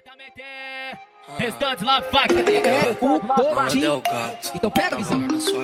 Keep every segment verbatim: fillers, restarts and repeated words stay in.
Diretamente, restantes lá, faca. É o Totinho. Então pega a visão.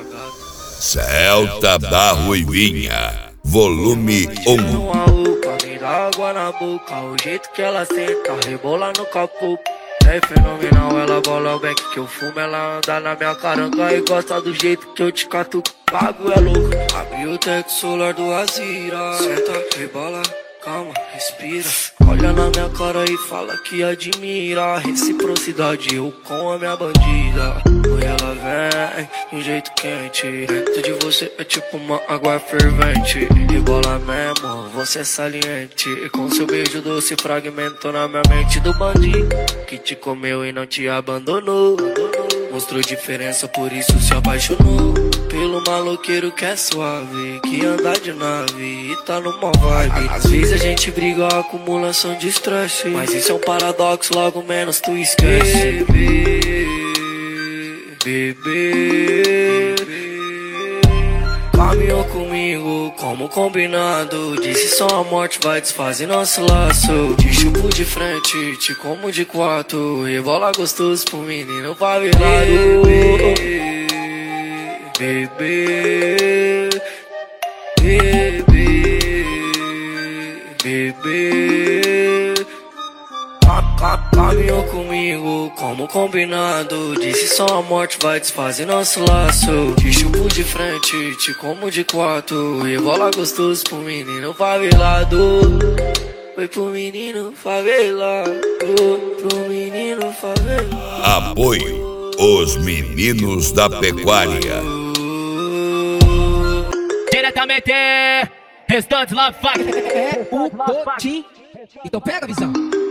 Celta da Ruivinha, volume um. Me dá água na boca, o jeito que ela senta, rebola no capô. É fenomenal, ela bola o beck que eu fumo, ela anda na minha caranga e gosta do jeito que eu te cato. Pago é louco, abre o teto solar do Azira. Senta, rebola, calma, respira. Olha na minha cara e fala que admira. Reciprocidade, eu com a minha bandida. E ela vem de um jeito quente. Dentro de você é tipo uma água fervente. Rebola mesmo, você é saliente. E com seu beijo doce fragmentou na minha mente do bandido que te comeu e não te abandonou. Mostrou diferença, por isso se apaixonou pelo maloqueiro que é suave, que anda de nave e tá numa vibe. Às vezes a gente briga, acumulação de estresse, mas isso é um paradoxo, logo menos tu esquece. Bebê, bebê, caminhou comigo como combinado. Disse só a morte vai desfazer nosso laço. Te chupo de frente, te como de quatro. Rebola gostoso pro menino favelado. Bebê, bebê, bebê, caminhou comigo como combinado. Disse só a morte vai desfazer nosso laço. Te chupo de frente, te como de quatro. Rebola gostoso pro menino favelado. Foi pro menino favelado, pro menino favelado. Apoio os meninos da pecuária. Diretamente, restantes lá, faca. É o Totinho. Então pega a visão.